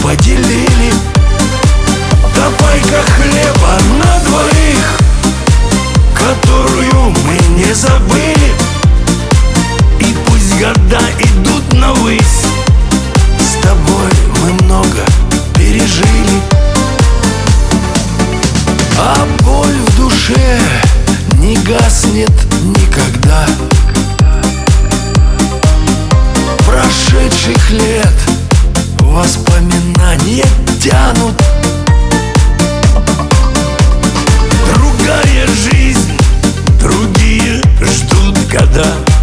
поделили. Топайка хлеба на двоих, которую мы не забыли. И пусть года идут навысь, с тобой мы много пережили. А боль в душе не гаснет никогда. Прошедших лет воспоминания тянут. Другая жизнь, другие ждут года.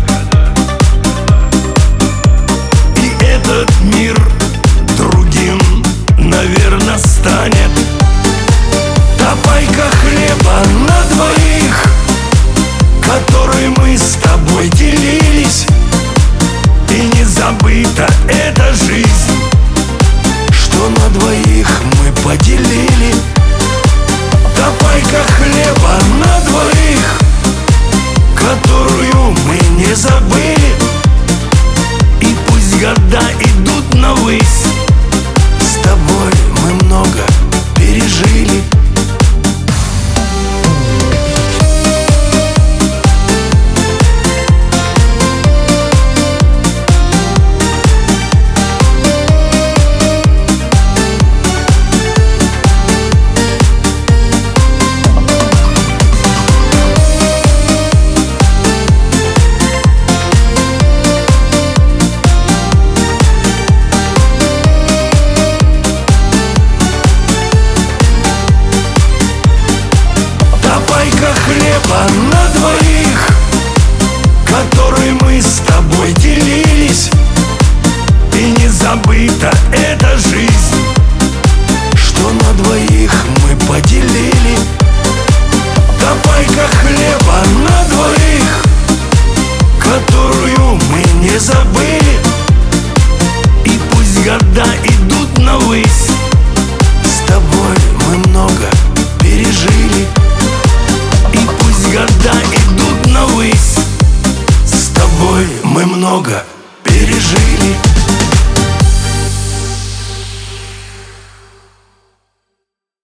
И этот мир другим, наверное, станет. Топайка хлеба на двоих, который мы с тобой делились. И не забыта эта жизнь, что на двоих мы поделили. Топайка хлеба на двоих, которую мы не забыли. И пусть года идут навысь, с тобой мы много пережили. Хлеба на двоих, который мы с тобой делились. И не забыта эта жизнь, что на двоих мы поделили. Топайка хлеба на двоих, которую мы не забыли. И пусть года идут навысь, с тобой мы много пережили. Года идут навысь, с тобой мы много